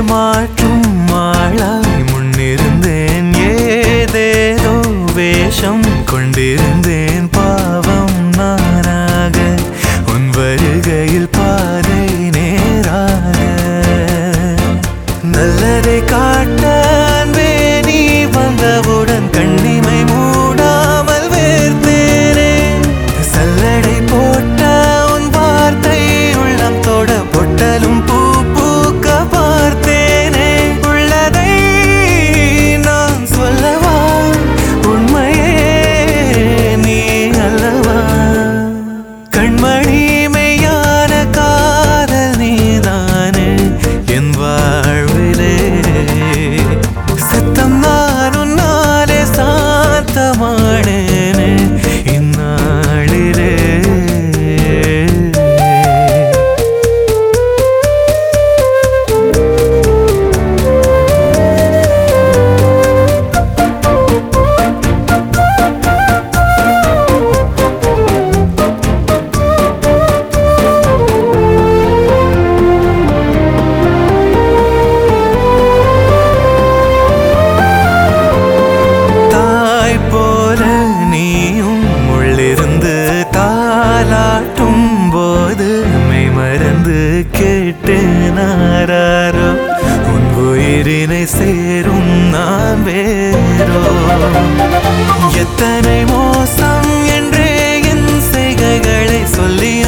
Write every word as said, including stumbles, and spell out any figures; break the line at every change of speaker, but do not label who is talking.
மாற்றும் மாளாய் முன்னிருந்தேன் ஏதேதோ வேஷம் கொண்டிருந்தேன் பாவம் நானாக உன் வருகையில் பாதை நேராக நல்லதை காட்ட அன்பே நீ வந்தவுடன் கண்ணிமை மூடாமல் வேர்த்தேனே சல்லடை போட்ட உன் வார்த்தை உள்ளம் தொட பொட்டலும் பூ பூக்க பார்த்தேனே உள்ளதை நான் சொல்லவா உண்மையே நீ அல்லவா கண்மணி மெய்யான காதல் நீதானே என் வாழ்விலே சத்தம் நான் உன்னாலே சாந்தமானேனே இந்நாளிலே தாலாட்டும் போது மெய் மறந்து கேட்டேனாரோ உன் உயிரினை சேரும் நான் வேறோ எத்தனை மோசம் என்றே என் செய்கைகளை சொல்லி